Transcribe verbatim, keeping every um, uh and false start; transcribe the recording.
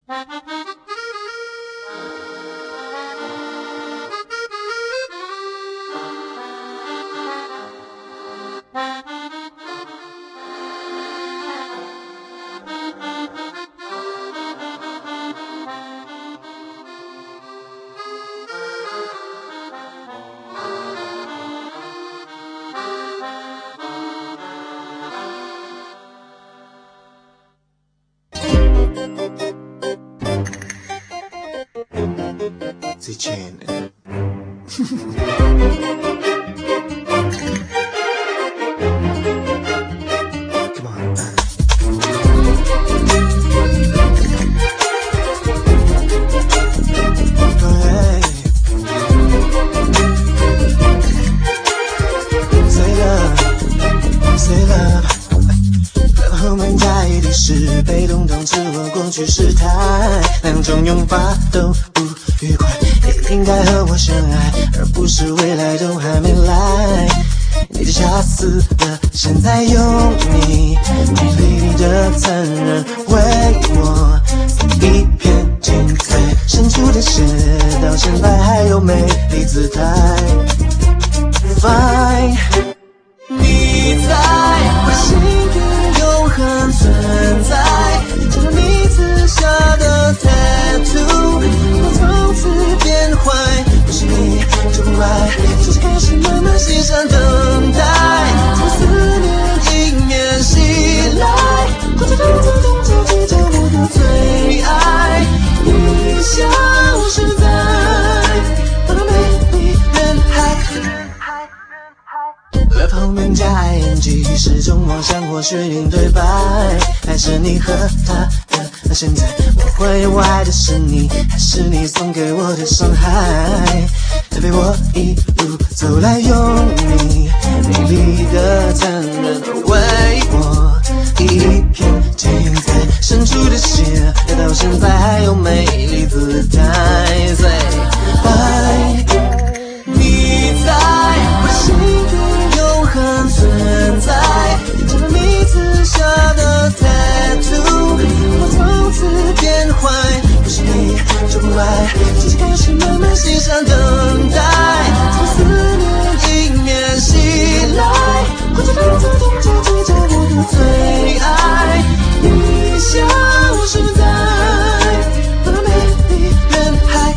最亲爱的。Come on. Hey. Say love, say love。我们在意的是被动动词或过去时态，两种用法都不愉快。你应该和我相爱，而不是未来都还没来。你就吓死了，现在用你美丽的残忍为我一片精彩，伸出的血到现在还有美丽姿态。Fine， 你在我心底永恒存在，就像你刺下的 tattoo， 我从此变坏，不是你就不爱，从此开始慢慢欣赏等待，这思念迎面袭来，或者动作动作追着我的最爱，你消失在我的美丽人海。Love 后面加 ing， 是种妄想或虚应对白，还是你和他的？那现在我怀疑我爱的是你，还是你送给我的伤害？再陪我一路走来，用你美丽的残忍为我一片精彩，伸出的血到现在还有美丽姿态。Say bye， 你在我心底永恒存在，就像你刺下的 tattoo， 我从此变坏，不是你就不爱，从此开始慢慢欣赏等待，这思念迎面袭来，或者动作动作追着我的最爱，你消失在我的美丽人海。